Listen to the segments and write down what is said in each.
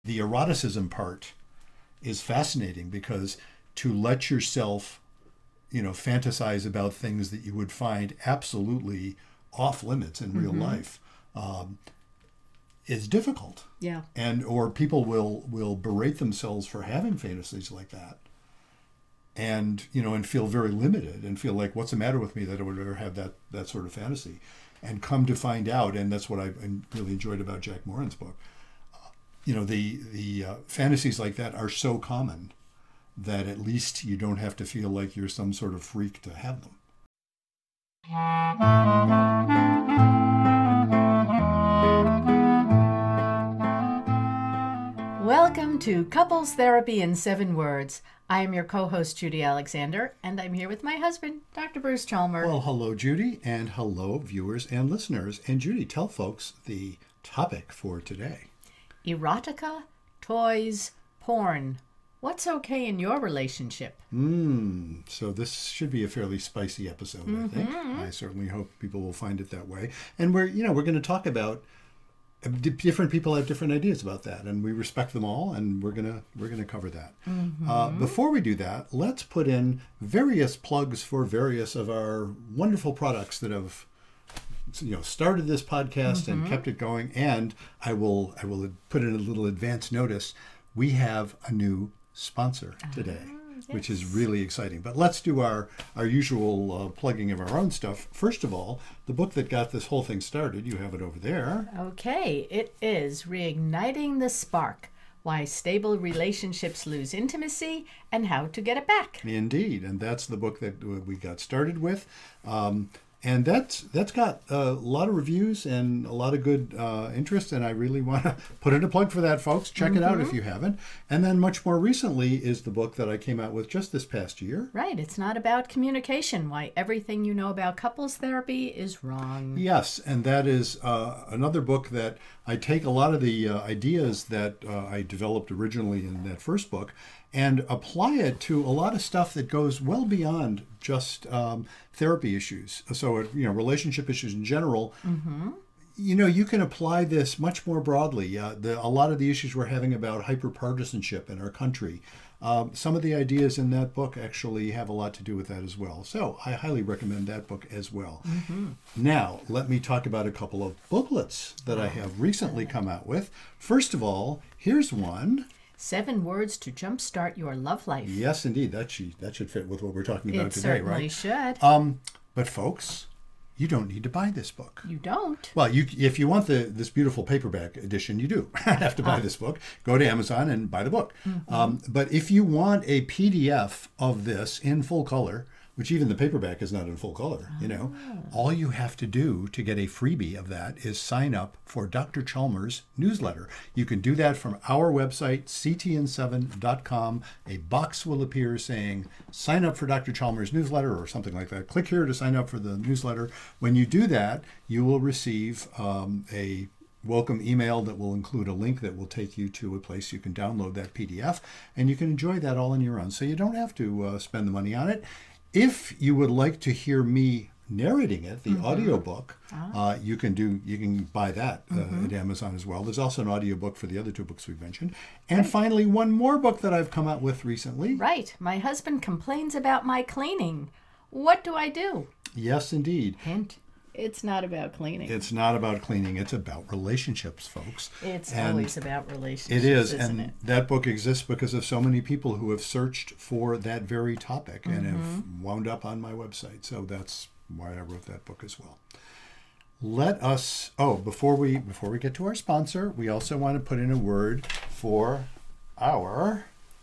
the eroticism part is fascinating, because to let yourself, fantasize about things that you would find absolutely off limits in real life is difficult. Yeah. Or people will berate themselves for having fantasies like that, and feel very limited and feel like, what's the matter with me that I would ever have that sort of fantasy, and come to find out, and that's what I really enjoyed about Jack Moran's book. The fantasies like that are so common that at least you don't have to feel like you're some sort of freak to have them. Welcome to Couples Therapy in 7 Words. I am your co-host, Judy Alexander, and I'm here with my husband, Dr. Bruce Chalmer. Well, hello, Judy, and hello, viewers and listeners. And Judy, tell folks the topic for today. Erotica, toys, porn. What's okay in your relationship? So this should be a fairly spicy episode, I think. I certainly hope people will find it that way. And we're going to talk about different people have different ideas about that, and we respect them all, and we're gonna cover that. Before we do that, let's put in various plugs for various of our wonderful products that have started this podcast and kept it going. And I will put in a little advance notice. We have a new sponsor today, which is really exciting. But let's do our usual plugging of our own stuff. First of all, the book that got this whole thing started, you have it over there. Okay, it is Reigniting the Spark: Why Stable Relationships Lose Intimacy and How to Get It Back. Indeed, and that's the book that we got started with. And that's got a lot of reviews and a lot of good interest, and I really want to put in a plug for that, folks. Check it out if you haven't. And then much more recently is the book that I came out with just this past year. Right. It's not about communication. Why everything you know about couples therapy is wrong. Yes, and that is another book that I take a lot of the ideas that I developed originally in that first book and apply it to a lot of stuff that goes well beyond just therapy issues. So, relationship issues in general. You can apply this much more broadly. A lot of the issues we're having about hyperpartisanship in our country, some of the ideas in that book actually have a lot to do with that as well. So I highly recommend that book as well. Now, let me talk about a couple of booklets that I have recently come out with. First of all, here's one. 7 Words to Jumpstart Your Love Life. Yes, indeed. That should fit with what we're talking about today, right? It certainly should. But folks, you don't need to buy this book. You don't? Well, if you want this beautiful paperback edition, you do have to buy this book. Go to Amazon and buy the book. But if you want a PDF of this in full color, which even the paperback is not in full color, all you have to do to get a freebie of that is sign up for Dr. Chalmers' newsletter. You can do that from our website, ctn7.com. A box will appear saying, sign up for Dr. Chalmers' newsletter or something like that. Click here to sign up for the newsletter. When you do that, you will receive a welcome email that will include a link that will take you to a place you can download that PDF, and you can enjoy that all on your own. So you don't have to spend the money on it. If you would like to hear me narrating it, the audiobook, you can buy that at Amazon as well. There's also an audiobook for the other 2 books we've mentioned. And finally, one more book that I've come out with recently. Right. My husband complains about my cleaning. What do I do? Yes, indeed. Hint. It's not about cleaning. It's not about cleaning. It's about relationships, folks. It's always about relationships. It is. Isn't And it? that book exists because of so many people who have searched for that very topic and have wound up on my website. So that's why I wrote that book as well. Let us, before we get to our sponsor, we also want to put in a word for our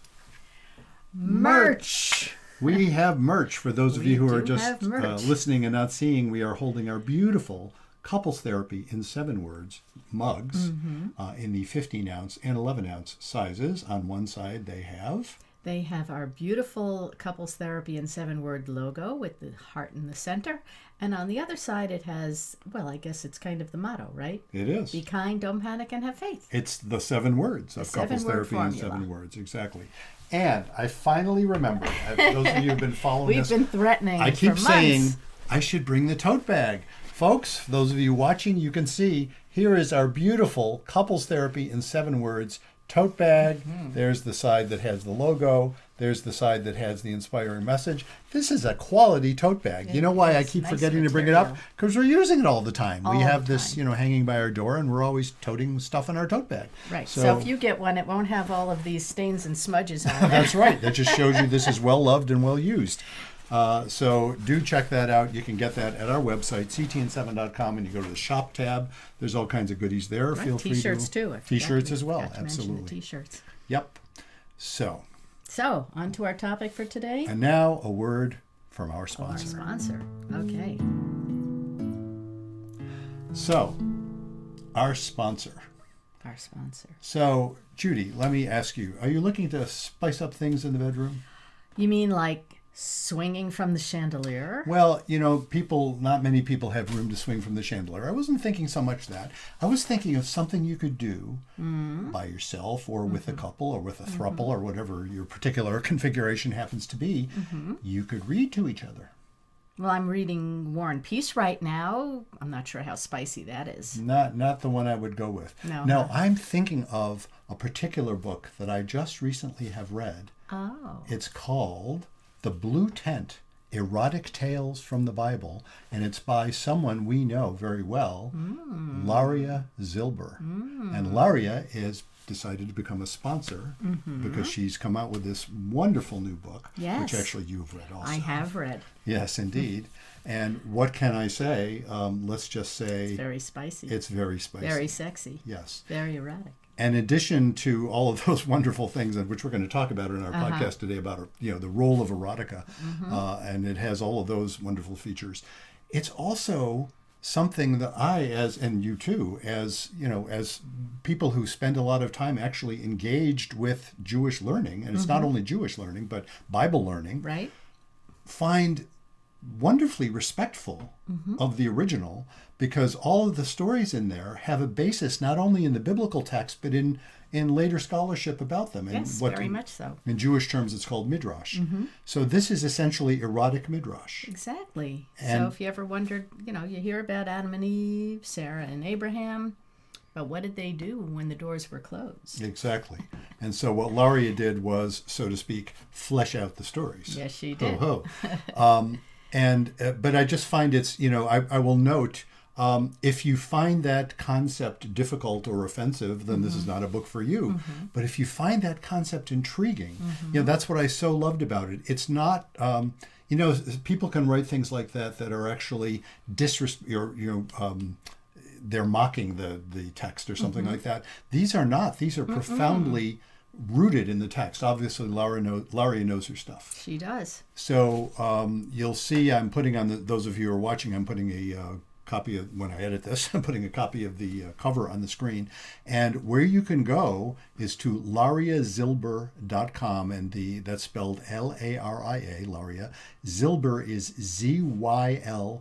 merch. We have merch. For those of you who are just listening and not seeing, we are holding our beautiful Couples Therapy in 7 Words mugs in the 15-ounce and 11-ounce sizes. On one side, they have our beautiful Couples Therapy in 7 Word logo with the heart in the center. And on the other side, it has, I guess it's kind of the motto, right? It is. Be kind, don't panic, and have faith. It's the 7 words of Couples Therapy in 7 Words. Exactly. And I finally remembered, those of you who have been following us. We've been threatening I keep for saying months. I should bring the tote bag. Folks, those of you watching, you can see here is our beautiful Couples Therapy in 7 Words tote bag. There's the side that has the logo. There's the side that has the inspiring message. This is a quality tote bag. You know why I keep nice forgetting to bring it up? material. Because we're using it all the time. We All have the this, time. hanging by our door, and we're always toting stuff in our tote bag. Right. So if you get one, it won't have all of these stains and smudges on it. That's right. That just shows you this is well loved and well used. So do check that out. You can get that at our website, ctn7.com, and you go to the shop tab. There's all kinds of goodies there. Right, Feel free T-shirts to too. I forgot T-shirts to- as well. forgot to mention the Absolutely. T-shirts. Yep. So, So on to our topic for today. and now a word from our Our sponsor. sponsor. Okay. So, our sponsor. Our sponsor. So, Judy, let me ask you, are you looking to spice up things in the bedroom? You mean like swinging from the chandelier? Well, not many people have room to swing from the chandelier. I wasn't thinking so much that. I was thinking of something you could do by yourself or with a couple or with a throuple or whatever your particular configuration happens to be. You could read to each other. Well, I'm reading War and Peace right now. I'm not sure how spicy that is. Not the one I would go with. No. I'm thinking of a particular book that I just recently have read. Oh. It's called The Blue Tent, Erotic Tales from the Bible, and it's by someone we know very well, Laria Zilber. And Laria is decided to become a sponsor because she's come out with this wonderful new book, Yes. which actually you've read also. I have read. Yes, indeed. And what can I say? Let's just say Very spicy. it's very spicy. Very sexy. Yes. Very erotic. And in addition to all of those wonderful things, which we're going to talk about in our podcast today about the role of erotica, and it has all of those wonderful features, it's also something that and you too, as people who spend a lot of time actually engaged with Jewish learning, and it's not only Jewish learning but Bible learning, Right? find wonderfully respectful of the original, because all of the stories in there have a basis not only in the biblical text but in later scholarship about them. And Yes, very much so. in Jewish terms it's called midrash. So this is essentially erotic midrash. Exactly. So And- if you ever wondered, you hear about Adam and Eve, Sarah and Abraham, but what did they do when the doors were closed? Exactly. And so what Laria did was, so to speak, flesh out the stories. Yes, she did. Ho ho. But I just find it's, I will note, if you find that concept difficult or offensive, then this is not a book for you. But if you find that concept intriguing, that's what I so loved about it. It's not, people can write things like that are actually they're mocking the text or something like that. These are not. These are profoundly rooted in the text. Obviously, Laria knows her stuff. She does. So you'll see I'm putting on those of you who are watching, I'm putting a copy of, when I edit this, I'm putting a copy of the cover on the screen. And where you can go is to lariazilber.com, and that's spelled Laria, Laria. Zilber is Zylber.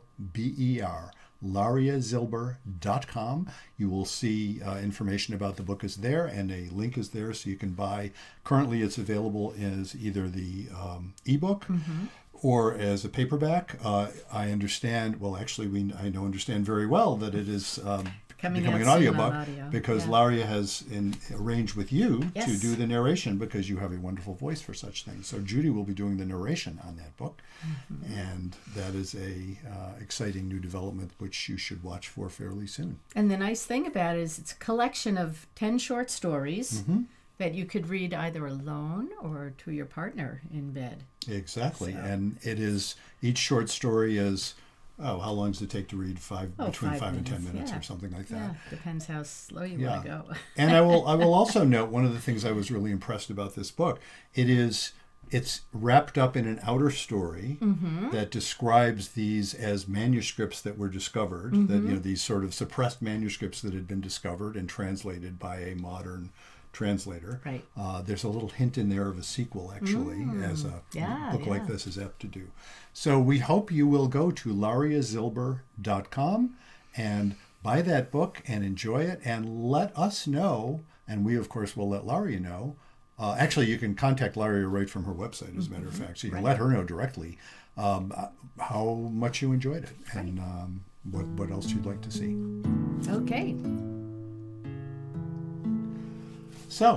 lariazilber.com. You will see information about the book is there, and a link is there so you can buy. Currently it's available as either the ebook or as a paperback. I understand, well actually I understand very well that it is becoming out an soon on audiobook audio. because Yeah. Laria has arranged with you to Yes. do the narration because you have a wonderful voice for such things. So Judy will be doing the narration on that book, and that is a exciting new development which you should watch for fairly soon. And the nice thing about it is it's a collection of 10 short stories that you could read either alone or to your partner in bed. Exactly, So- and it is, each short story is, how long does it take to read? Between 5 and 10 minutes, minutes yeah. or something like that. Yeah, depends how slow you Yeah. want to go. And I will also note one of the things I was really impressed about this book. It's wrapped up in an outer story that describes these as manuscripts that were discovered, that these sort of suppressed manuscripts that had been discovered and translated by a modern translator. Right. There's a little hint in there of a sequel, actually, as a Yeah, book like yeah. this is apt to do. So we hope you will go to lariazilber.com and buy that book and enjoy it, and let us know, and we of course will let Laria know. Actually, you can contact Laria right from her website, as a matter of fact, so you can let her know directly how much you enjoyed it and what else you'd like to see. Okay. So,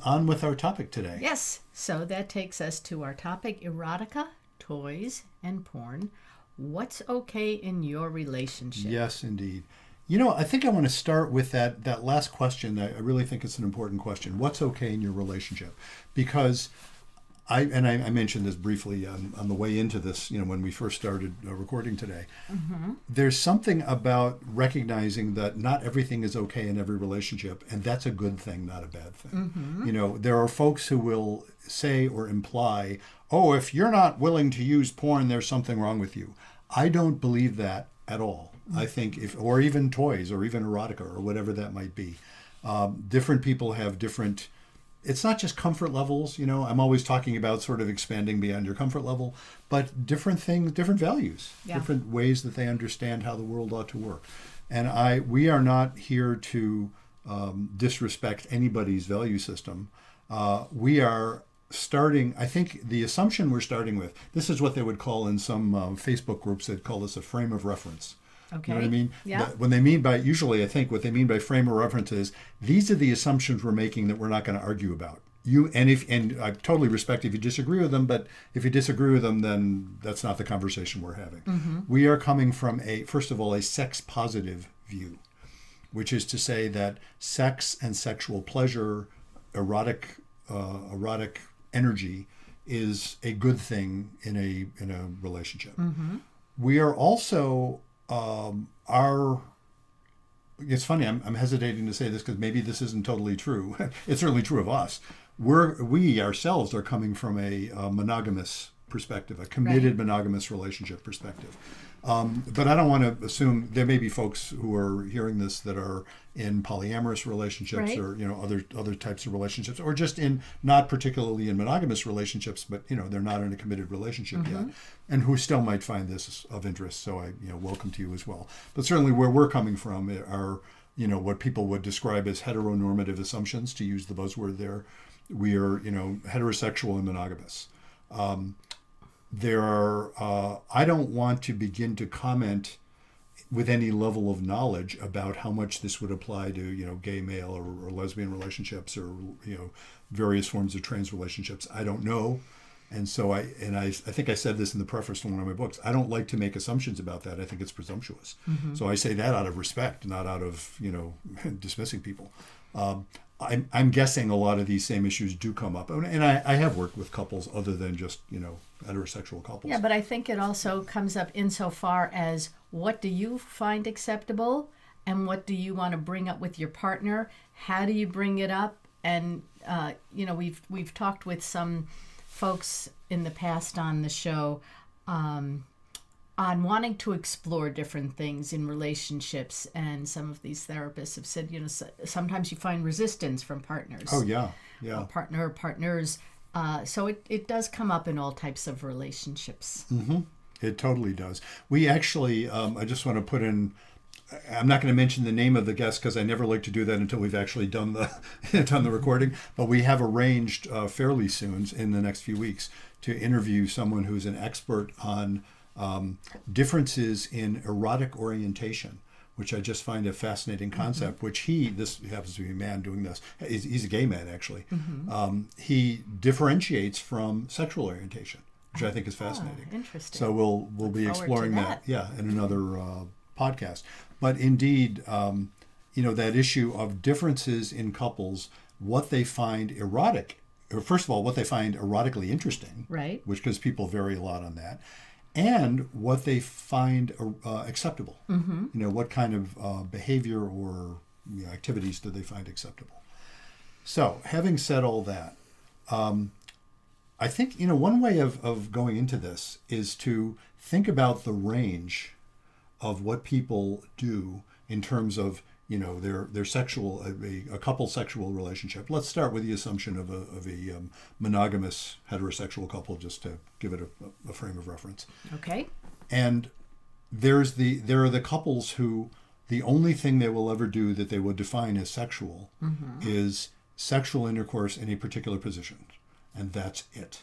on with our topic today. Yes. So that takes us to our topic, erotica, toys, and porn. What's okay in your relationship? Yes, indeed. You know, I think I want to start with that last question. I really think it's an important question. What's okay in your relationship? Because I mentioned this briefly on the way into this, when we first started recording today. Mm-hmm. There's something about recognizing that not everything is okay in every relationship, and that's a good thing, not a bad thing. Mm-hmm. There are folks who will say or imply, oh, if you're not willing to use porn, there's something wrong with you. I don't believe that at all. Mm-hmm. I think or even toys or even erotica or whatever that might be. Different people have different... It's not just comfort levels, I'm always talking about sort of expanding beyond your comfort level, but different things, different values, different ways that they understand how the world ought to work. And we are not here to disrespect anybody's value system. We are starting, I think the assumption we're starting with, this is what they would call in some Facebook groups, they'd call this a frame of reference. Okay. You know what I mean? Yeah. When they mean by, usually I think what they mean by frame of reference is, these are the assumptions we're making that we're not going to argue about. And I totally respect if you disagree with them, but if you disagree with them, then that's not the conversation we're having. Mm-hmm. We are coming from first of all, a sex positive view, which is to say that sex and sexual pleasure, erotic energy is a good thing in a relationship. Mm-hmm. We are also it's funny, I'm hesitating to say this because maybe this isn't totally true. It's certainly true of us. We ourselves are coming from a monogamous perspective, a committed monogamous relationship perspective. But I don't want to assume, there may be folks who are hearing this that are in polyamorous relationships or other types of relationships, or just in not particularly in monogamous relationships, but they're not in a committed relationship yet, and who still might find this of interest. So I welcome to you as well. But certainly where we're coming from are what people would describe as heteronormative assumptions, to use the buzzword there. We are heterosexual and monogamous. I don't want to begin to comment with any level of knowledge about how much this would apply to, gay male or lesbian relationships or, various forms of trans relationships. I don't know. And so I think I said this in the preface to one of my books. I don't like to make assumptions about that. I think it's presumptuous. Mm-hmm. So I say that out of respect, not out of, dismissing people. I'm guessing a lot of these same issues do come up. And I have worked with couples other than just, heterosexual couples. Yeah, but I think it also comes up insofar as, what do you find acceptable and what do you want to bring up with your partner? How do you bring it up? And, we've talked with some folks in the past on the show on wanting to explore different things in relationships, and some of these therapists have said, sometimes you find resistance from partners. Oh yeah, partners. So it does come up in all types of relationships. Mm-hmm. It totally does. We actually, I just want to put in, I'm not going to mention the name of the guest because I never like to do that until we've actually done the recording. But we have arranged fairly soon, in the next few weeks, to interview someone who's an expert on differences in erotic orientation, which I just find a fascinating concept. Mm-hmm. This happens to be a man doing this. He's a gay man, actually. Mm-hmm. He differentiates from sexual orientation, which I think is fascinating. Interesting. So we'll be exploring that in another podcast. But indeed, that issue of differences in couples, what they find erotic, or first of all, what they find erotically interesting, right? Which, because people vary a lot on that, and what they find acceptable. Mm-hmm. What kind of behavior or activities do they find acceptable? So, having said all that, I think one way of going into this is to think about the range of what people do in terms of their sexual a couple sexual relationship. Let's start with the assumption of a monogamous heterosexual couple, just to give it a frame of reference. Okay. And there are the couples who the only thing they will ever do that they would define as sexual is sexual intercourse in a particular position, and that's it.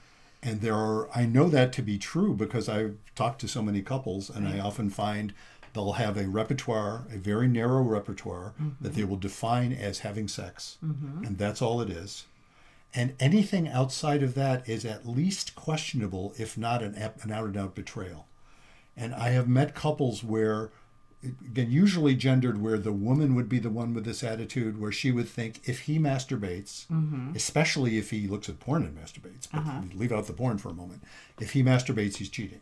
And I know that to be true because I've talked to so many couples, and I often find They'll have a repertoire, a very narrow repertoire that they will define as having sex, and that's all it is. And anything outside of that is at least questionable, if not an out-and-out betrayal. And I have met couples where, again, usually gendered, where the woman would be the one with this attitude, where she would think if he masturbates, especially if he looks at porn and masturbates, but leave out the porn for a moment, if he masturbates, he's cheating.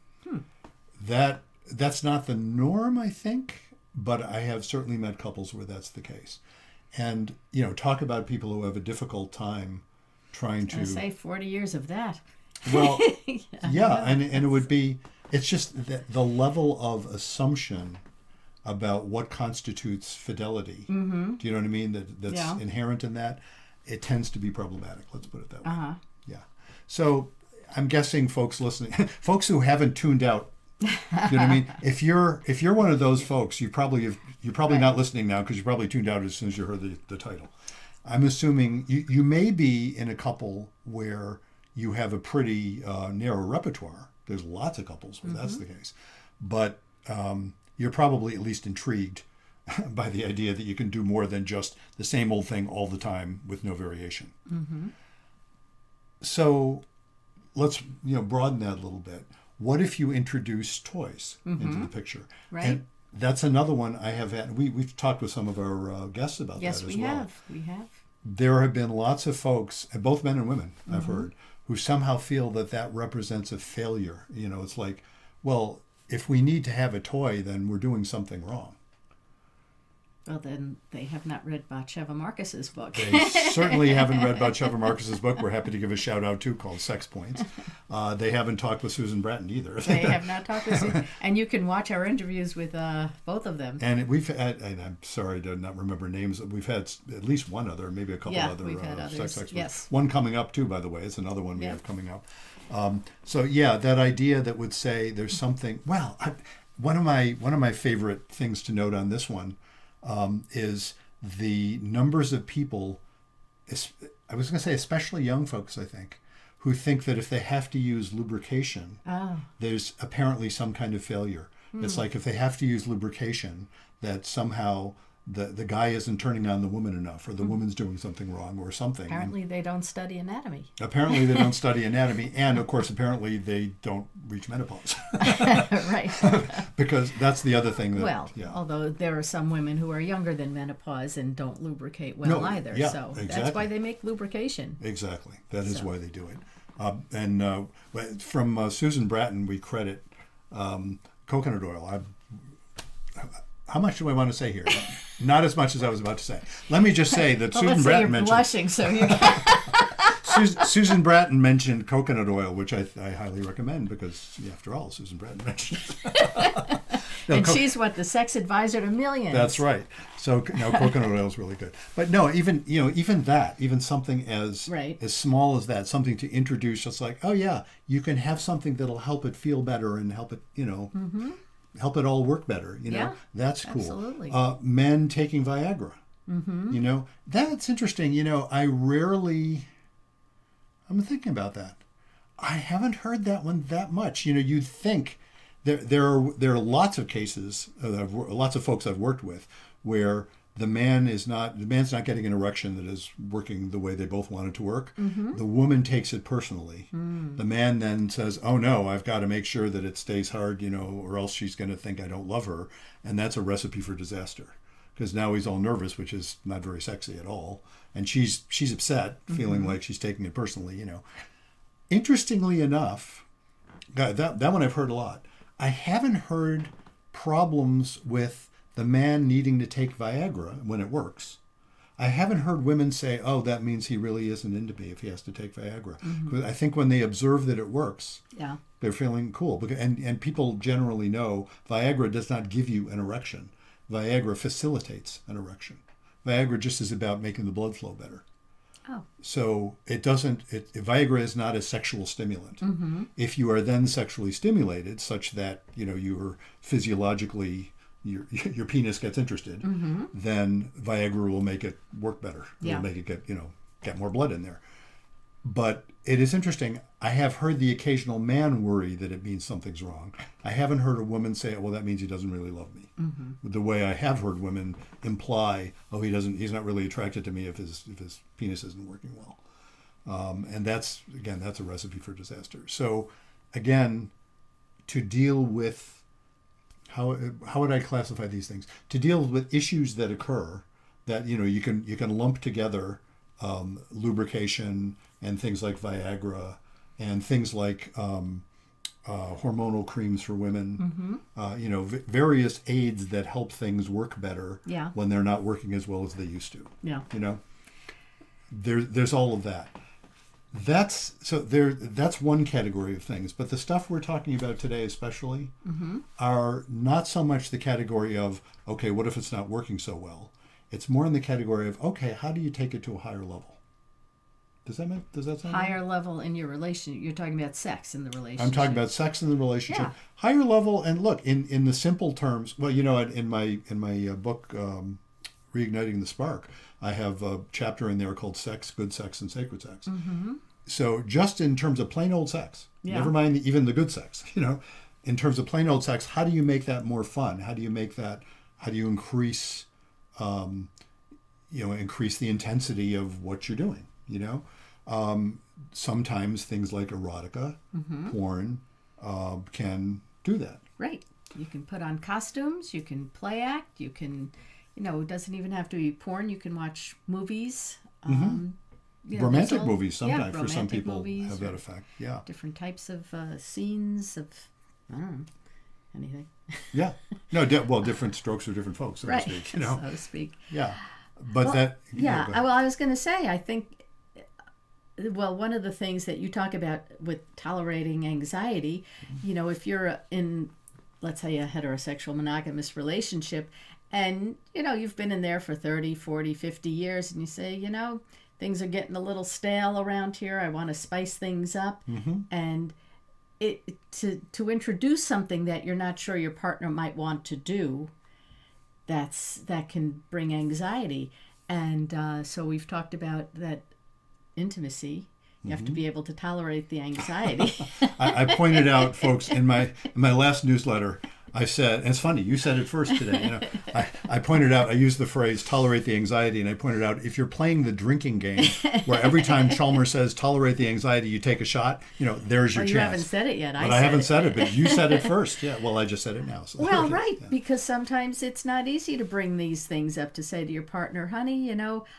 That's not the norm, I think, but I have certainly met couples where that's the case. And, talk about people who have a difficult time trying to... I say 40 years of that. Well, yeah, and it would be... It's just that the level of assumption about what constitutes fidelity, do you know what I mean, that's inherent in that, it tends to be problematic, let's put it that way. Yeah. So I'm guessing folks listening, folks who haven't tuned out, you know what I mean? If you're one of those folks, you're probably not listening now, because you probably tuned out as soon as you heard the title. I'm assuming you may be in a couple where you have a pretty narrow repertoire. There's lots of couples where that's the case, but you're probably at least intrigued by the idea that you can do more than just the same old thing all the time with no variation. So let's broaden that a little bit. What if you introduce toys into the picture? Right. And that's another one I have had. We've talked with some of our guests about that as well. Yes, we have. There have been lots of folks, both men and women, I've heard, who somehow feel that represents a failure. It's like, well, if we need to have a toy, then we're doing something wrong. Well, then they have not read Batsheva Marcus's book. They certainly haven't read Batsheva Marcus's book. We're happy to give a shout out to, called Sex Points. They haven't talked with Susan Bratton either. They have not talked with Susan. And you can watch our interviews with both of them. And we've had, and I'm sorry to not remember names, we've had at least one other, maybe a couple other we've had others. sex experts. Yes. One coming up too, by the way. It's another one we have coming up. So yeah, that idea that would say there's something. Well, one of my favorite things to note on this one is the numbers of people, I was going to say especially young folks, I think, who think that if they have to use lubrication, there's apparently some kind of failure. It's like if they have to use lubrication, that somehow the guy isn't turning on the woman enough, or the woman's doing something wrong or something. Apparently they don't study anatomy. Apparently they don't study anatomy, and of course apparently they don't reach menopause. Right. Because that's the other thing that, although there are some women who are younger than menopause and don't lubricate well either. Yeah, so exactly. That's why they make lubrication. Exactly. That is why they do it. And from Susan Bratton, we credit coconut oil. How much do I want to say here? Not as much as I was about to say. Let me just say that Susan Bratton mentioned... blushing, so you Susan Bratton mentioned coconut oil, which I highly recommend, because, after all, Susan Bratton mentioned it. And she's the sex advisor to millions. That's right. So coconut oil is really good. But no, even something as small as that, something to introduce, just like, oh yeah, you can have something that'll help it feel better and help it, help it all work better. That's cool. Absolutely. Men taking Viagra. That's interesting. I'm thinking about that. I haven't heard that one that much. You'd think there are lots of cases, lots of folks I've worked with, where the man's not getting an erection that is working the way they both want it to work. The woman takes it personally. The man then says, oh no, I've got to make sure that it stays hard, or else she's going to think I don't love her. And that's a recipe for disaster, because now he's all nervous, which is not very sexy at all. And she's upset, feeling like she's taking it personally, Interestingly enough, that one I've heard a lot. I haven't heard problems with the man needing to take Viagra when it works. I haven't heard women say, oh, that means he really isn't into me if he has to take Viagra. Because I think when they observe that it works, they're feeling cool. And people generally know Viagra does not give you an erection. Viagra facilitates an erection. Viagra just is about making the blood flow better. Oh. So Viagra is not a sexual stimulant. If you are then sexually stimulated such that, you're physiologically, your penis gets interested, then Viagra will make it work better. It'll make it get more blood in there. But it is interesting. I have heard the occasional man worry that it means something's wrong. I haven't heard a woman say, well, that means he doesn't really love me. The way I have heard women imply, oh, he's not really attracted to me if his penis isn't working well. And that's a recipe for disaster. So again, to deal with, how would I classify these things? To deal with issues that occur that, you can lump together lubrication and things like Viagra and things like hormonal creams for women, various aids that help things work better when they're not working as well as they used to. Yeah. There's all of that. That's one category of things, but the stuff we're talking about today especially are not so much the category of, okay, what if it's not working so well? It's more in the category of, okay, how do you take it to a higher level? Does that sound higher level in your relationship? You're talking about sex in the relationship. I'm talking about sex in the relationship. Yeah. Higher level, and look, in the simple terms, well, in my book, Reigniting the Spark, I have a chapter in there called Sex, Good Sex, and Sacred Sex. So just in terms of plain old sex, never mind even the good sex, in terms of plain old sex, how do you make that more fun? How do you increase, increase the intensity of what you're doing, Sometimes things like erotica, porn, can do that. Right. You can put on costumes, you can play act, you can, it doesn't even have to be porn. You can watch movies. Romantic movies sometimes for some people movies, have that effect. Yeah. Different types of scenes of, I don't know, anything. Yeah. No, different strokes for different folks, so right. to speak. So to speak. Yeah. But I was going to say, I think, one of the things that you talk about with tolerating anxiety, if you're in, let's say, a heterosexual monogamous relationship, and, you've been in there for 30, 40, 50 years, and you say, things are getting a little stale around here. I want to spice things up. And to introduce something that you're not sure your partner might want to do, that can bring anxiety. And so we've talked about that intimacy. You have to be able to tolerate the anxiety. I pointed out, folks, in my last newsletter, I said, and it's funny, you said it first today. I pointed out, I used the phrase tolerate the anxiety, and I pointed out, if you're playing the drinking game, where every time Chalmers says tolerate the anxiety, you take a shot, there's your chance. You haven't said it yet. I haven't said it, but you said it first. Yeah, well, I just said it now. So right, because sometimes it's not easy to bring these things up, to say to your partner, honey,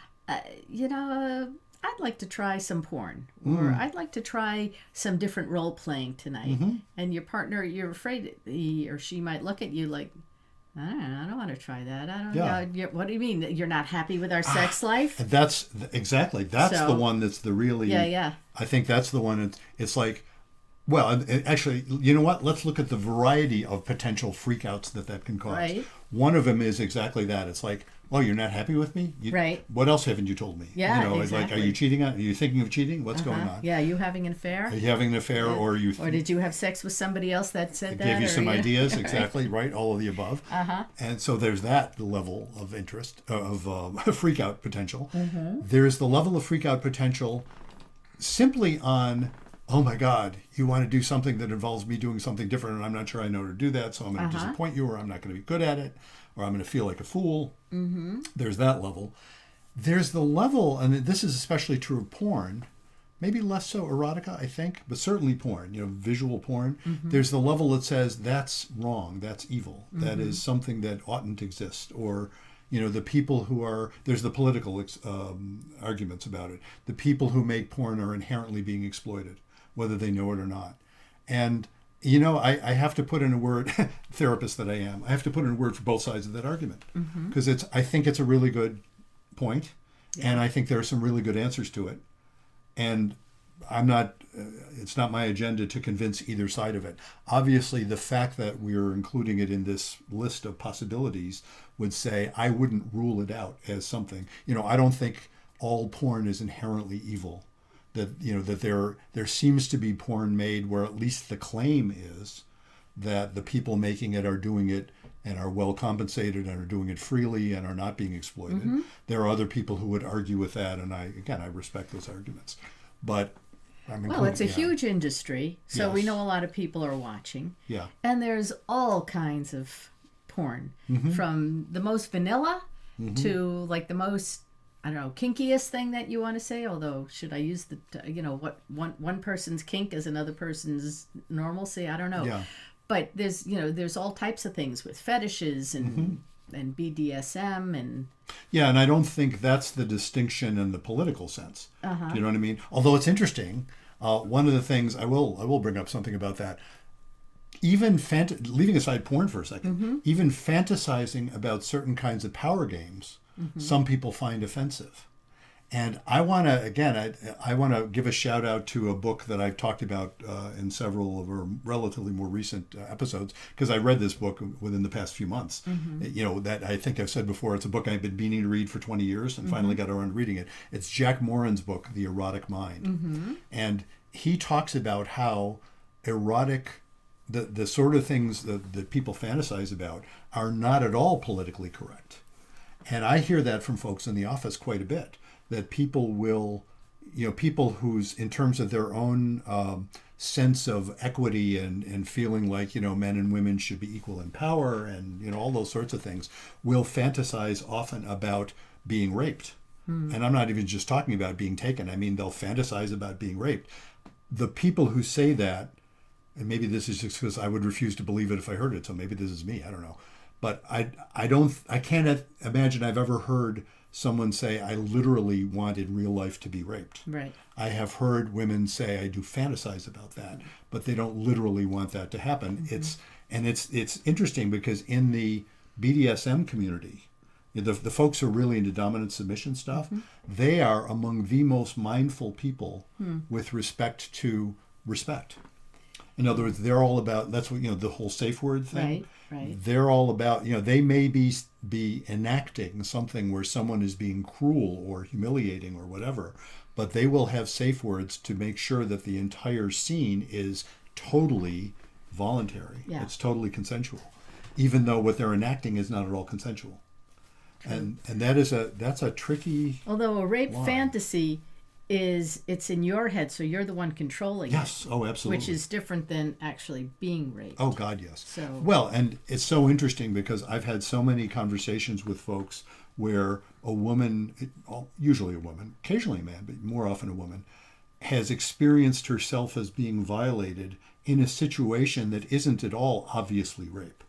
I'd like to try some porn, or I'd like to try some different role playing tonight. And your partner, you're afraid he or she might look at you like, I don't want to try that. I don't know. What do you mean? You're not happy with our sex life? That's the one that's the really, I think that's the one. It's like, well, actually, you know what? Let's look at the variety of potential freakouts that can cause. Right. One of them is exactly that. It's like, oh, you're not happy with me? Right. What else haven't you told me? Yeah, It's like, are you cheating on? Are you thinking of cheating? What's going on? Yeah, you having an affair? Are you having an affair, or you? Or did you have sex with somebody else that said that? Gave you some ideas, exactly, right? All of the above. And so there's that level of interest, of freakout potential. There's the level of freakout potential simply on, oh my God, you want to do something that involves me doing something different, and I'm not sure I know how to do that, so I'm going to disappoint you, or I'm not going to be good at it, or I'm going to feel like a fool. There's that level. There's the level, and this is especially true of porn, maybe less so erotica, I think, but certainly porn, visual porn. There's the level that says that's wrong, that's evil, that is something that oughtn't exist, or the people who are, there's the political arguments about it. The people who make porn are inherently being exploited, whether they know it or not. And, I have to put in a word, therapist that I am, I have to put in a word for both sides of that argument. Because I think it's a really good point, and I think there are some really good answers to it. And it's not my agenda to convince either side of it. Obviously, the fact that we're including it in this list of possibilities would say I wouldn't rule it out as something. I don't think all porn is inherently evil. That there seems to be porn made where at least the claim is that the people making it are doing it and are well compensated and are doing it freely and are not being exploited. There are other people who would argue with that, and I respect those arguments. but I'm Well, it's a including- yeah. huge industry, so we Yes. know a lot of people are watching. Yeah. And there's all kinds of porn, from the most vanilla to like the most, I don't know, kinkiest thing that you want to say. Although, should I use the, what one person's kink is another person's normalcy? I don't know. Yeah. But there's all types of things with fetishes and BDSM and Yeah, and I don't think that's the distinction in the political sense. Do you know what I mean? Although it's interesting, one of the things I will bring up something about that. Even leaving aside porn for a 2nd, even fantasizing about certain kinds of power games, some people find offensive. And I want to, I want to give a shout out to a book that I've talked about in several of our relatively more recent episodes, because I read this book within the past few months. That I think I've said before, it's a book I've been meaning to read for 20 years and finally got around to reading it. It's Jack Morin's book, The Erotic Mind. And he talks about how erotic, the sort of things that people fantasize about are not at all politically correct. And I hear that from folks in the office quite a bit. That people will, people who's, in terms of their own sense of equity and feeling like, men and women should be equal in power and, all those sorts of things, will fantasize often about being raped. And I'm not even just talking about being taken. I mean, they'll fantasize about being raped. The people who say that, and maybe this is just because I would refuse to believe it if I heard it, so maybe this is me, I don't know. But I can't imagine I've ever heard someone say, I literally want in real life to be raped. right. I have heard women say, I do fantasize about that, but they don't literally want that to happen. It's interesting because in the BDSM community, the folks who are really into dominant submission stuff, they are among the most mindful people with respect to respect. In other words, they're all about, that's what, the whole safe word thing. Right. They're all about, they may be enacting something where someone is being cruel or humiliating or whatever, but they will have safe words to make sure that the entire scene is totally voluntary. Yeah. It's totally consensual, even though what they're enacting is not at all consensual. And that's a tricky. Although a rape line. fantasy it's in your head, so you're the one controlling Yes. it. Oh, absolutely. Which is different than actually being raped. Oh, God, yes. So Well, and it's so interesting because I've had so many conversations with folks where a woman, usually a woman, occasionally a man, but more often a woman, has experienced herself as being violated in a situation that isn't at all obviously rape.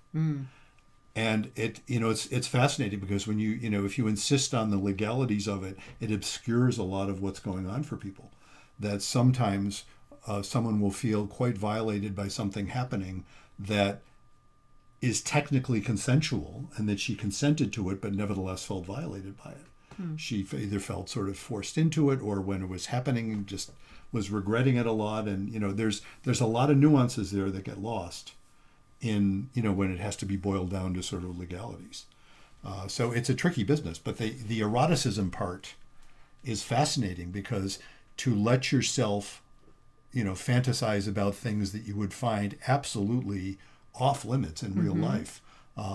And it's fascinating because when if you insist on the legalities of it, it obscures a lot of what's going on for people. That sometimes someone will feel quite violated by something happening that is technically consensual and that she consented to it, but nevertheless felt violated by it. She either felt sort of forced into it, or when it was happening, just was regretting it a lot. And there's a lot of nuances there that get lost in when it has to be boiled down to sort of legalities. So it's a tricky business, but the eroticism part is fascinating because to let yourself fantasize about things that you would find absolutely off limits in real life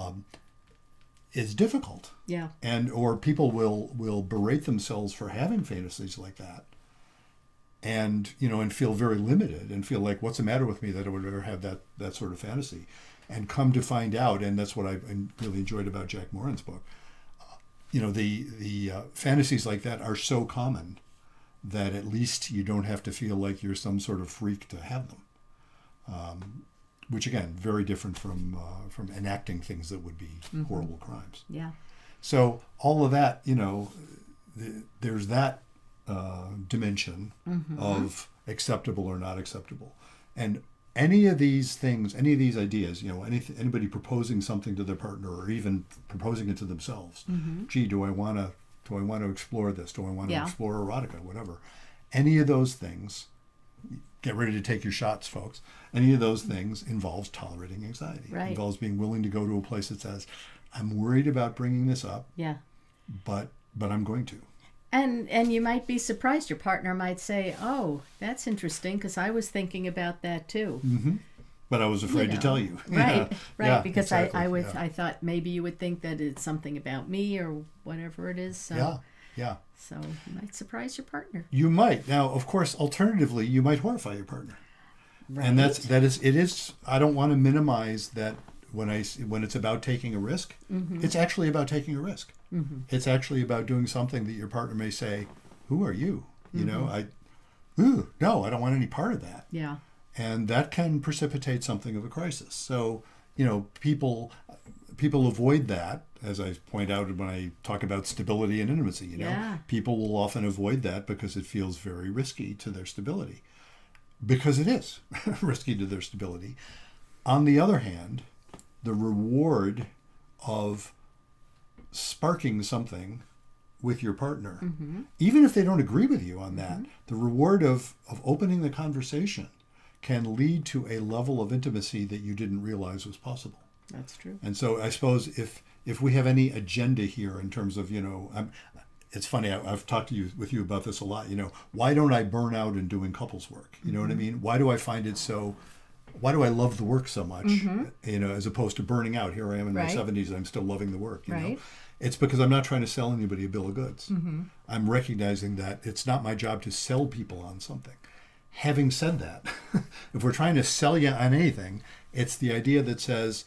is difficult. yeah. Or people will berate themselves for having fantasies like that. And feel very limited and feel like, what's the matter with me that I would ever have that sort of fantasy? And come to find out, and that's what I really enjoyed about Jack Morin's book, the fantasies like that are so common that at least you don't have to feel like you're some sort of freak to have them. Which again, very different from enacting things that would be horrible crimes. Yeah. So all of that, there's that dimension of acceptable or not acceptable. And any of these things, any of these ideas, anybody proposing something to their partner or even proposing it to themselves, gee, do I want to explore this? Do I want to explore erotica? Whatever. Any of those things, get ready to take your shots, folks. Any of those things involves tolerating anxiety. Right. Involves being willing to go to a place that says, I'm worried about bringing this up, Yeah. but I'm going to. And you might be surprised. Your partner might say, "Oh, that's interesting, because I was thinking about that too." But I was afraid to tell you. Right, right. Yeah, because exactly. I thought maybe you would think that it's something about me or whatever it is. So, Yeah. So you might surprise your partner. You might. Now, of course, alternatively, you might horrify your partner. Right. And it is, I don't want to minimize that when it's about taking a risk, it's actually about taking a risk. It's actually about doing something that your partner may say, who are you? You know, no, I don't want any part of that. Yeah. And that can precipitate something of a crisis. So, you know, people avoid that, as I point out when I talk about stability and intimacy. You know, people will often avoid that because it feels very risky to their stability, because it is risky to their stability. On the other hand, the reward of sparking something with your partner, even if they don't agree with you on that, the reward of opening the conversation can lead to a level of intimacy that you didn't realize was possible. That's true. And so I suppose if we have any agenda here in terms of, you know, it's funny, I've talked with you about this a lot, you know, why don't I burn out in doing couples work? You know what I mean? Why do I love the work so much, you know, as opposed to burning out? Here I am in my 70s and I'm still loving the work, you know? It's because I'm not trying to sell anybody a bill of goods. I'm recognizing that it's not my job to sell people on something. Having said that, if we're trying to sell you on anything, it's the idea that says,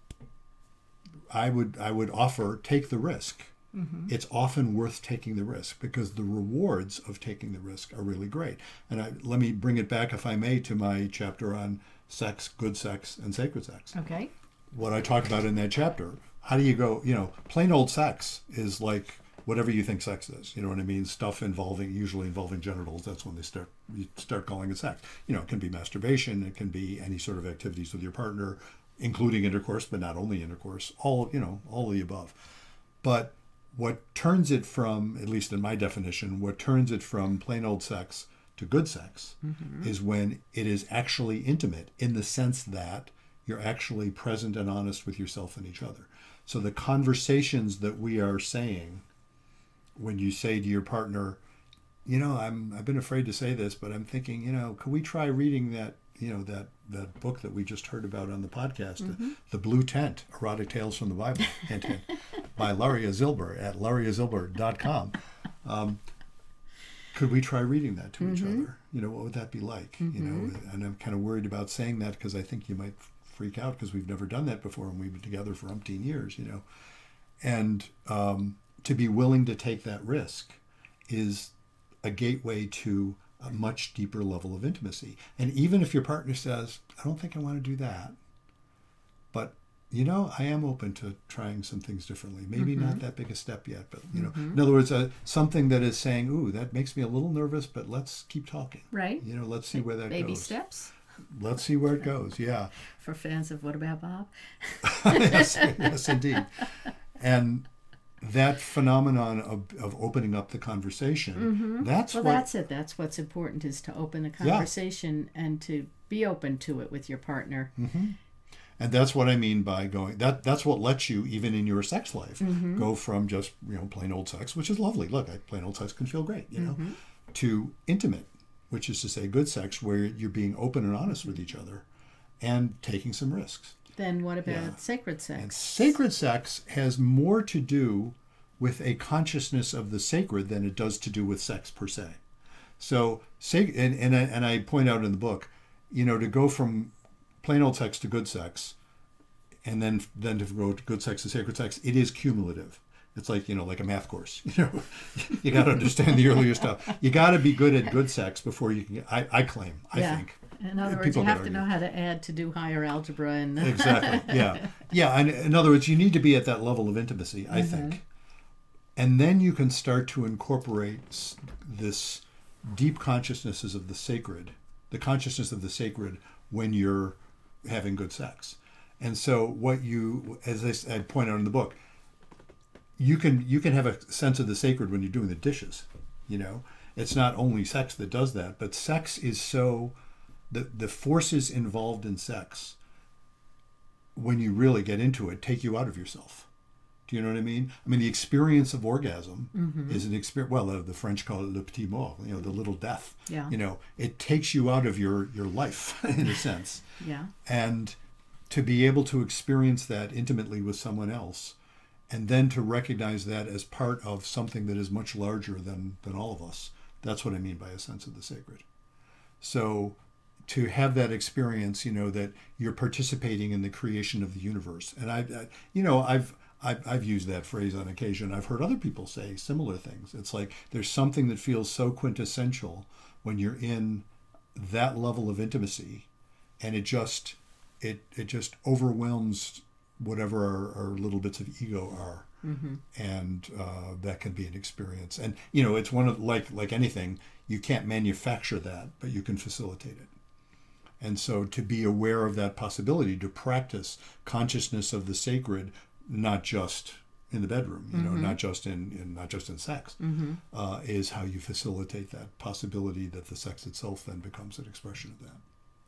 I would offer, take the risk. It's often worth taking the risk because the rewards of taking the risk are really great. And let me bring it back, if I may, to my chapter on sex, good sex, and sacred sex. Okay. What I talk about in that chapter, how do you go, you know, plain old sex is like whatever you think sex is. You know what I mean? Stuff usually involving genitals. That's when you start calling it sex. You know, it can be masturbation. It can be any sort of activities with your partner, including intercourse, but not only intercourse. All of the above. But what turns it from, at least in my definition, what turns it from plain old sex to good sex is when it is actually intimate, in the sense that you're actually present and honest with yourself and each other. So the conversations that we are saying, when you say to your partner, you know, I've been afraid to say this, but I'm thinking, you know, could we try reading that, you know, that book that we just heard about on the podcast, The Blue Tent, Erotic Tales from the Bible, hint, hint, by Laria Zilber at lariazilber.com. Could we try reading that to each other? You know, what would that be like? You know, and I'm kind of worried about saying that because I think you might freak out because we've never done that before and we've been together for umpteen years, you know. And to be willing to take that risk is a gateway to a much deeper level of intimacy. And even if your partner says, I don't think I want to do that, but, you know, I am open to trying some things differently. Maybe not that big a step yet, but, you know, in other words, something that is saying, ooh, that makes me a little nervous, but let's keep talking. Right. You know, let's see where that goes. Baby steps. Let's see where it goes, yeah. For fans of What About Bob? yes, indeed. And that phenomenon of opening up the conversation, that's it. That's what's important, is to open the conversation and to be open to it with your partner. And that's what I mean by going, that's what lets you, even in your sex life, go from just, you know, plain old sex, which is lovely. Look, plain old sex can feel great, you know, to intimate, which is to say good sex, where you're being open and honest with each other and taking some risks. Then what about sacred sex? And sacred sex has more to do with a consciousness of the sacred than it does to do with sex per se. So, and I point out in the book, you know, to go from plain old sex to good sex, and then to go to good sex to sacred sex, it is cumulative. It's like, you know, like a math course. You know, you got to understand the earlier stuff. You got to be good at good sex before you can. I claim. I think. In other words, you have to know how to add to do higher algebra and. Exactly. Yeah. And in other words, you need to be at that level of intimacy, I think, and then you can start to incorporate this deep consciousnesses of the sacred, the consciousness of the sacred when you're having good sex. And so what you, as I point out in the book, you can have a sense of the sacred when you're doing the dishes. You know, it's not only sex that does that, but sex is so, the forces involved in sex, when you really get into it, take you out of yourself. Do you know what I mean? I mean, the experience of orgasm is an experience, well, the French call it le petit mort, you know, the little death. Yeah. You know, it takes you out of your life, in a sense. Yeah. And to be able to experience that intimately with someone else, and then to recognize that as part of something that is much larger than all of us. That's what I mean by a sense of the sacred. So to have that experience, that you're participating in the creation of the universe. And I've used that phrase on occasion. I've heard other people say similar things. It's like there's something that feels so quintessential when you're in that level of intimacy, and it just overwhelms whatever our little bits of ego are. Mm-hmm. And that can be an experience. And it's one of like anything, you can't manufacture that, but you can facilitate it. And so to be aware of that possibility, to practice consciousness of the sacred, not just in the bedroom, mm-hmm. not just in sex, mm-hmm. is how you facilitate that possibility that the sex itself then becomes an expression of that.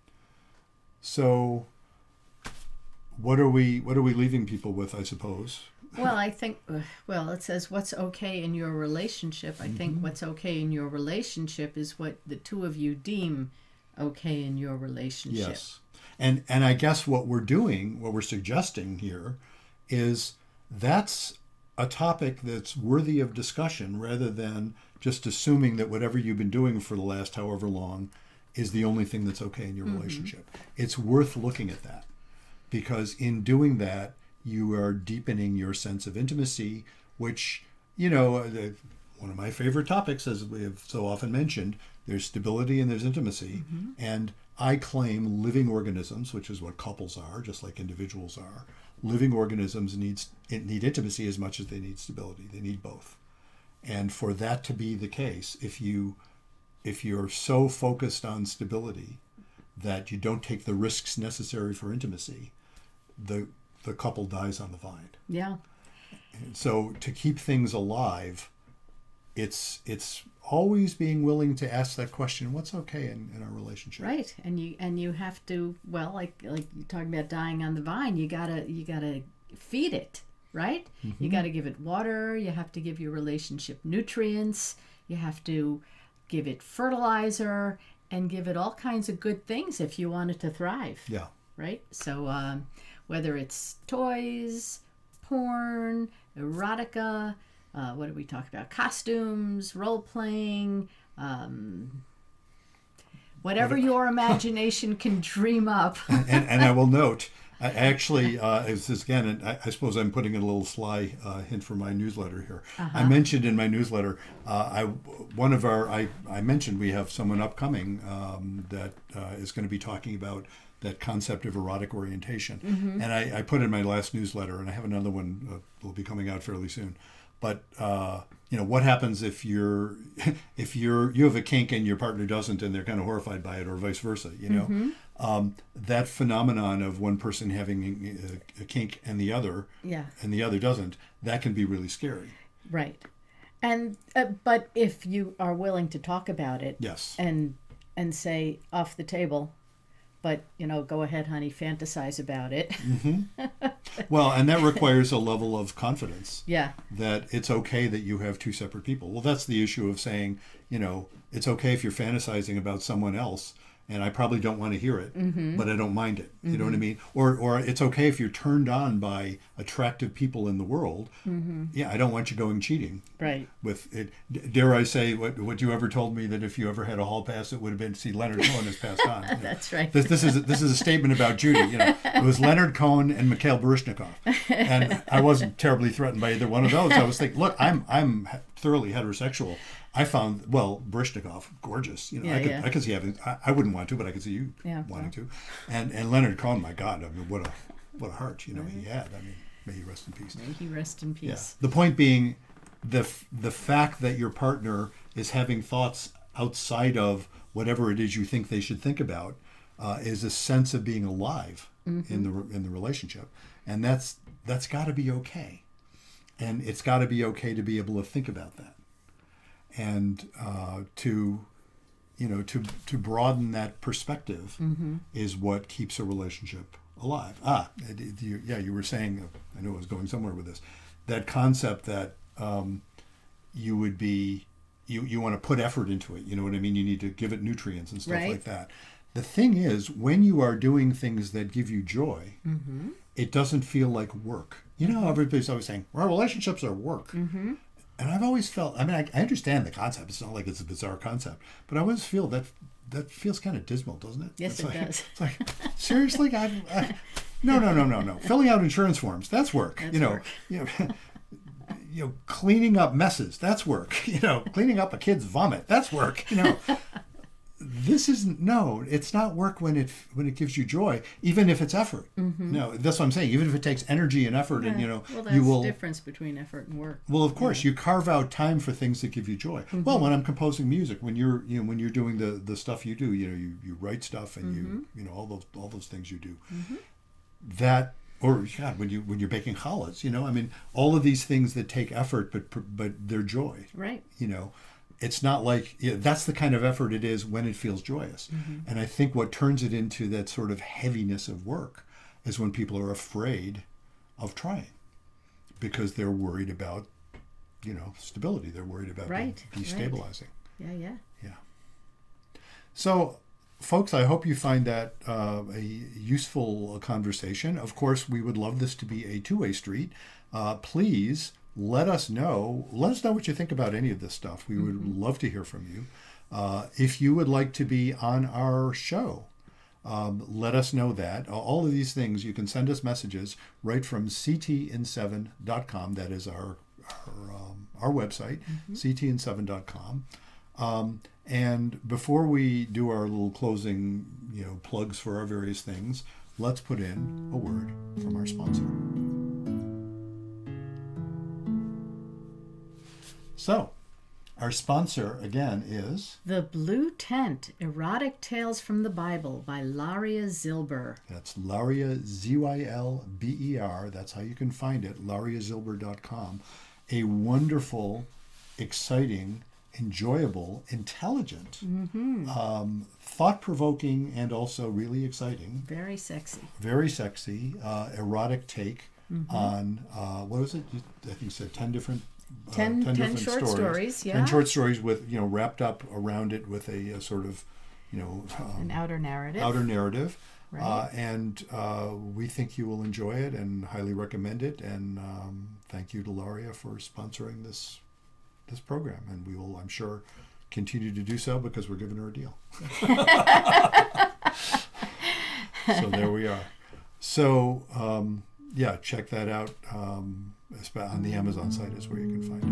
So what are we leaving people with, I suppose? Well, I think, it says what's okay in your relationship. I think what's okay in your relationship is what the two of you deem okay in your relationship. Yes. And I guess what we're suggesting here is that's a topic that's worthy of discussion rather than just assuming that whatever you've been doing for the last however long is the only thing that's okay in your relationship. It's worth looking at that, because in doing that, you are deepening your sense of intimacy, which, one of my favorite topics, as we have so often mentioned, there's stability and there's intimacy. Mm-hmm. And I claim living organisms, which is what couples are, just like individuals are, living organisms need intimacy as much as they need stability. They need both. And for that to be the case, if you're so focused on stability that you don't take the risks necessary for intimacy, the couple dies on the vine. Yeah. And so to keep things alive, it's always being willing to ask that question, what's okay in our relationship? Right. And you have to, like you're talking about dying on the vine, you gotta feed it, right? Mm-hmm. You gotta give it water, you have to give your relationship nutrients, you have to give it fertilizer, and give it all kinds of good things if you want it to thrive. Yeah. Right? So whether it's toys, porn, erotica, what do we talk about? Costumes, role-playing, whatever your imagination can dream up. and I will note, I actually, as this again, and I suppose I'm putting in a little sly hint for my newsletter here. Uh-huh. I mentioned in my newsletter, I mentioned we have someone upcoming that is going to be talking about that concept of erotic orientation. Mm-hmm. And I put in my last newsletter, and I have another one will be coming out fairly soon. But what happens if you have a kink and your partner doesn't, and they're kind of horrified by it, or vice versa? Mm-hmm. That phenomenon of one person having a kink and the other doesn't, that can be really scary. Right. And but if you are willing to talk about it, yes, and say off the table, but go ahead, honey, fantasize about it. Mm-hmm. Well, and that requires a level of confidence. Yeah. That it's okay that you have two separate people. Well, that's the issue of saying, it's okay if you're fantasizing about someone else, and I probably don't want to hear it, but I don't mind it. You know what I mean? Or it's okay if you're turned on by attractive people in the world. Yeah, I don't want you going cheating. Right. With it, dare I say what you ever told me, that if you ever had a hall pass, it would have been to see Leonard Cohen has passed on. That's right. This is a statement about Judy. It was Leonard Cohen and Mikhail Baryshnikov, and I wasn't terribly threatened by either one of those. I was thinking, look, I'm thoroughly heterosexual. I found, Baryshnikov, gorgeous. I could see having. I wouldn't want to, but I could see you wanting to. And Leonard Cohen, my God, I mean, what a heart, he had. I mean, may he rest in peace. May he rest in peace. Yeah. The point being, the fact that your partner is having thoughts outside of whatever it is you think they should think about is a sense of being alive in the relationship, and that's got to be okay, and it's got to be okay to be able to think about that. And to broaden that perspective is what keeps a relationship alive. You were saying, I know I was going somewhere with this, that concept that you want to put effort into it. You know what I mean? You need to give it nutrients and stuff like that. The thing is, when you are doing things that give you joy, it doesn't feel like work. You know, everybody's always saying, well, relationships are work. And I've always felt, I mean, I understand the concept. It's not like it's a bizarre concept. But I always feel that feels kind of dismal, doesn't it? Yes, it does. It's like, seriously? No. Filling out insurance forms, that's work. That's work. Cleaning up messes, that's work. Cleaning up a kid's vomit, that's work. This isn't, it's not work when it gives you joy, even if it's effort. No, that's what I'm saying. Even if it takes energy and effort, and well, that's you will. The difference between effort and work. Well, of course, you carve out time for things that give you joy. Well, when I'm composing music, when you're doing the stuff you do, you write stuff and you all those things you do. That. Or when you're baking challahs, I mean, all of these things that take effort, but they're joy. Right. It's not like that's the kind of effort it is when it feels joyous. And I think what turns it into that sort of heaviness of work is when people are afraid of trying because they're worried about, stability. They're worried about destabilizing. Right. Yeah. So, folks, I hope you find that a useful conversation. Of course, we would love this to be a two-way street. Please let us know. Let us know what you think about any of this stuff. We would love to hear from you. If you would like to be on our show, let us know that. All of these things, you can send us messages right from ctin7.com. That is our website, ctin7.com. And before we do our little closing, plugs for our various things, let's put in a word from our sponsor. So, our sponsor again is The Blue Tent: Erotic Tales from the Bible by Laria Zilber. That's Laria, Zylber. That's how you can find it, lariazilber.com. A wonderful, exciting, enjoyable, intelligent, thought-provoking, and also really exciting. Very sexy. Very sexy, erotic take on, what was it? I think you said 10 different 10 short stories, yeah. 10 short stories with, wrapped up around it with a sort of, an outer narrative. Right. And we think you will enjoy it and highly recommend it. And thank you to Laria for sponsoring this program. And we will, I'm sure, continue to do so because we're giving her a deal. So there we are. So, check that out. On the Amazon site is where you can find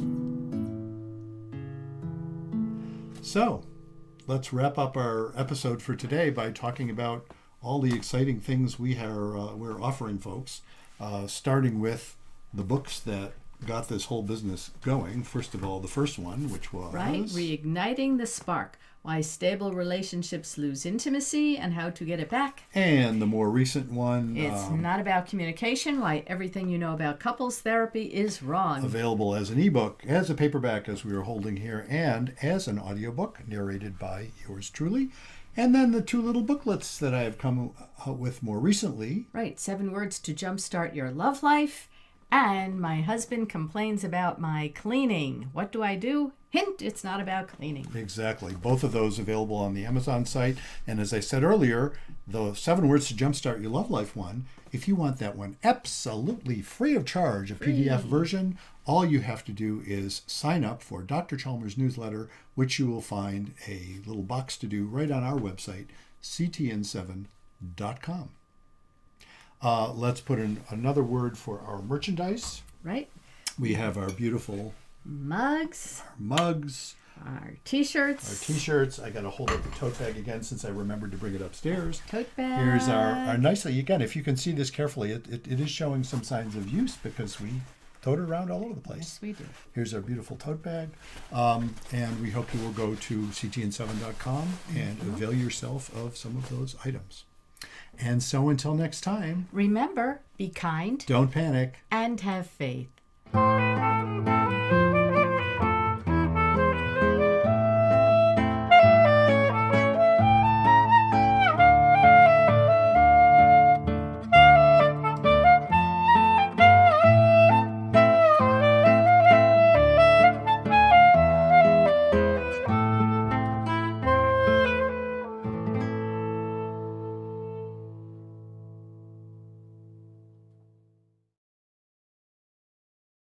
it. So, let's wrap up our episode for today by talking about all the exciting things we're offering folks, starting with the books that got this whole business going. First of all, the first one, which was... Right, Reigniting the Spark. Why Stable Relationships Lose Intimacy and How to Get It Back. And the more recent one... It's Not About Communication, Why Everything You Know About Couples Therapy is Wrong. Available as an ebook, as a paperback, as we are holding here, and as an audiobook narrated by yours truly. And then the two little booklets that I have come out with more recently. Right, 7 Words to Jumpstart Your Love Life. And My Husband Complains About My Cleaning. What do I do? Hint, it's not about cleaning. Exactly. Both of those available on the Amazon site. And as I said earlier, the 7 Words to Jumpstart Your Love Life one, if you want that one absolutely free of charge, a PDF version, all you have to do is sign up for Dr. Chalmers' newsletter, which you will find a little box to do right on our website, ctin7.com. Let's put in another word for our merchandise. Right. We have our beautiful mugs, our t-shirts. I got to hold up the tote bag again since I remembered to bring it upstairs. Tote bag. Here's our nicely, again, if you can see this carefully, it is showing some signs of use because we tote it around all over the place. Yes, we do. Here's our beautiful tote bag. And we hope you will go to ctin7.com and avail yourself of some of those items. And so until next time, remember, be kind, don't panic, and have faith.